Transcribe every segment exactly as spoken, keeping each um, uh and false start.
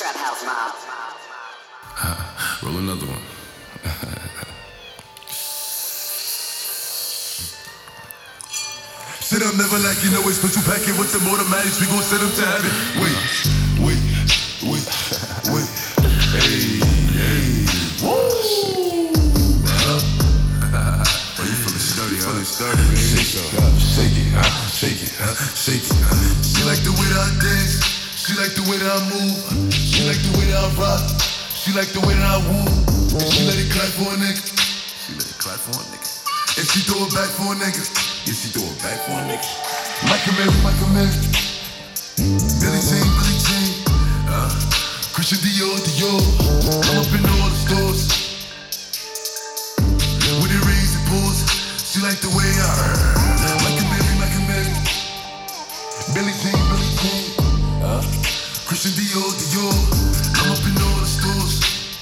Trap House Mob. Roll another one. Shit, I'm never like, you know, it's special packet with the automatics. We gon' set them to heaven. Wait, wait, wait, wait. Hey, hey. Woo! Oh, you feeling sturdy, huh? Feeling sturdy, man. Shake it, huh? Shake it, huh? Shake it, huh? Shake it, huh? She like the way that I dance. She like the way that I move. She like the way that I rock. She like the way that I woo. And she let it clap for a nigga. She let it clap for a nigga. And she throw it back for a nigga. Yeah, she throw it back for a nigga. Michael Mary, Michael Mary. Billie Jean, Billie Jean. Uh, Christian Dior, Dior. I'm up in all the stores. When it rains, it pours. She like the way I Michael Mary, Michael Mary. Billie Jean, Billie Jean. Uh, Christian Dior, Dior. I'm up in all the stores.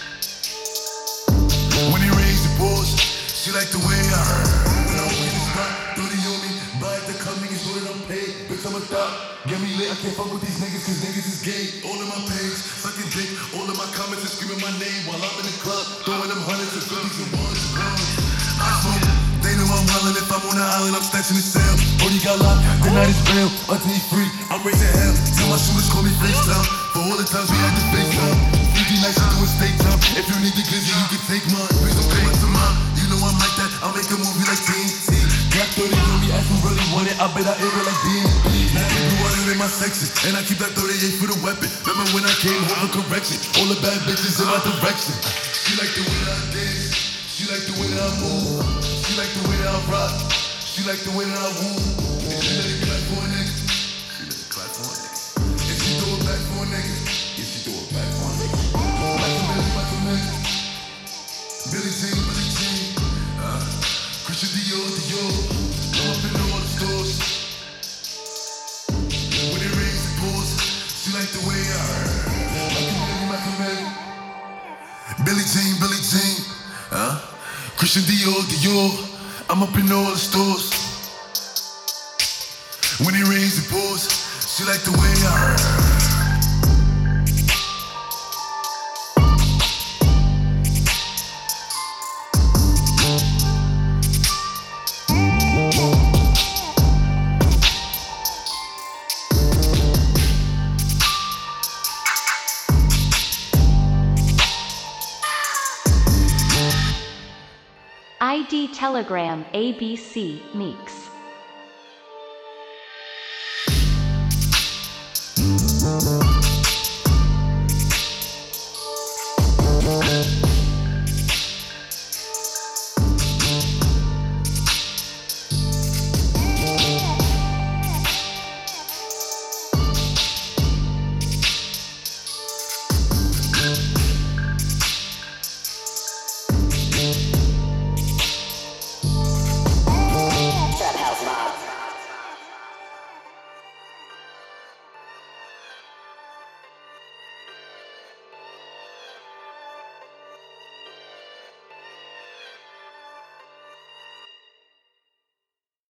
When it rains, it pours. She like the way I When I'm in the spot, thirty on me. Buy it to come, niggas know that I'm paid. Bitch, I'm a thot. Get me lit, I can't fuck with these niggas, cause niggas is gay. All of my page, sucking dick. All of my comments are screaming my name while I'm in the club. Throwing them hundreds of fifties and ones and ones. I smoke. They know I'm wildin'. If I'm on the island, I'm snatching the cell. Brody got locked, the night is real. Until he free, I'm raising hell. Tell my shooters call me FaceTime. For all the times we had to FaceTime. fifty nights I'm doing state time. If you need the glizzy, you can take mine. Please don't come up to mine. You know I'm like that. I'll make a movie like T N T. Black thirty on me, ask who really want it. I bet I air it like D N B. Now people running in my section, and I keep that thirty-eight for the weapon. Remember when I came home for correction? All the bad bitches in my direction. She like the way that I dance. She like the way that I move. She like the way that I rock. She like the way that I woo. And she let it clap for a nigga. She let it clap for a nigga. And she throw it back for a nigga. Yeah, she throw it back for a nigga. Michael Mary, Michael Mary. Billie Jean, Billie Jean. Uh, Christian Dior, Dior. I'm up in all the stores. When it rains, it pours. She like the way I Michael Mary, Michael Mary. Billie Jean, Billie Jean. Uh, Christian Dior, Dior. I'm up in all the stores. When it rains, it pours. She like the way I I D Telegram A B C Meeks.